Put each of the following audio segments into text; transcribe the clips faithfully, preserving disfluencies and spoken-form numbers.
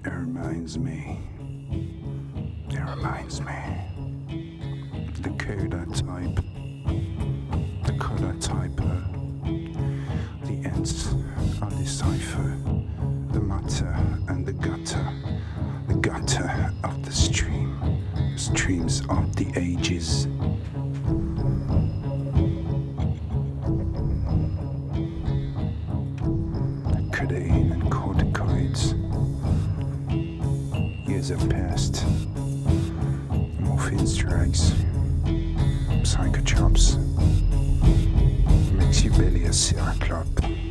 It reminds me, it reminds me, the coda type, the coda typer, the ends of the cipher, the matter and the gutter, the gutter of the stream, streams of the ages. Codeine and corticoids. Years have passed. Morphine drugs, psychotrops, makes you belly a cyclop.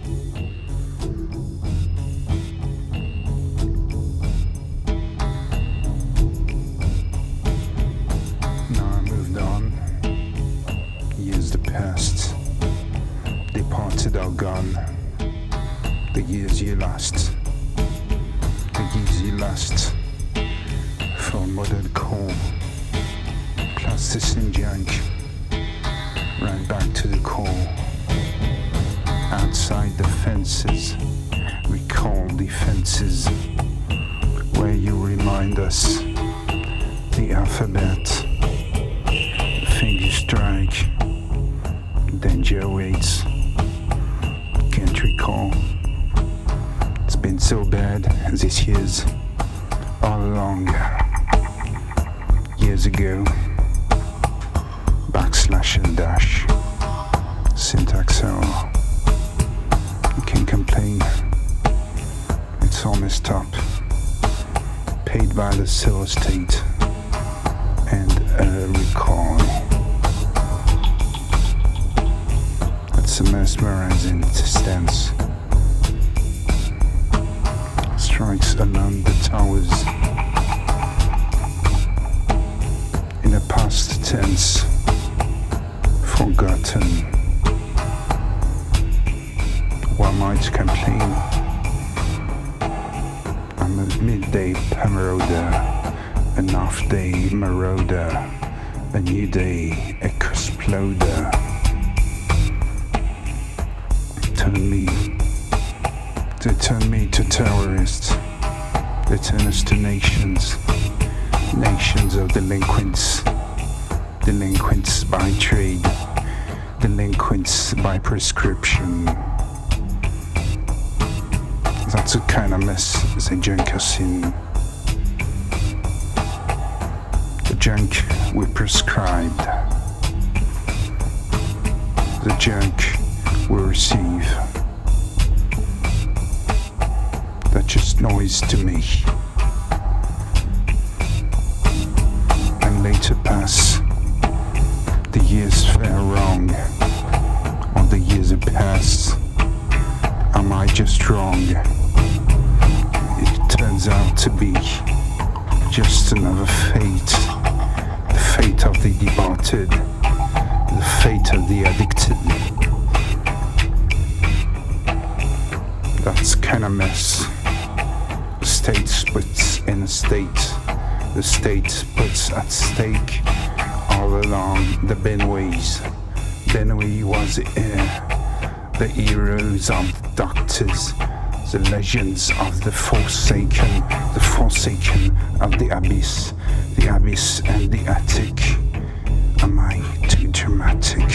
Now I moved on. Years have passed. Departed are gone. The years you lost, the years you lost for modern core, plasticine junk, right back to the core. Outside the fences, recall the fences where you remind us the alphabet, the thing you strike, danger waits, can't recall. Been so bad this year's all along. Years ago, backslash and dash, syntax error. You can't complain, it's all messed up. Paid by the cell state and a recall. That's a mesmerizing stance. Strikes along the towers in a past tense, forgotten. One might complain, I'm a midday marauder, an off-day marauder, a new day exploder. Turn me They turn me to terrorists. They turn us to nations. Nations of delinquents. Delinquents by trade. Delinquents by prescription. That's the kind of mess they junk us in. The junk we prescribed. The junk we receive. That's just noise to me. And later pass. The years fare wrong. Or the years have passed. Am I just wrong? It turns out to be just another fate. The fate of the departed. The fate of the addicted. That's kind of mess. The state splits in a state. The state puts at stake all along the Benways. Benway was here. The heroes of the doctors. The legends of the forsaken. The forsaken of the abyss. The abyss and the attic. Am I too dramatic?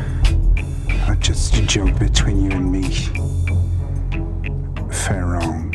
Or just a joke between you and me? Fair wrong.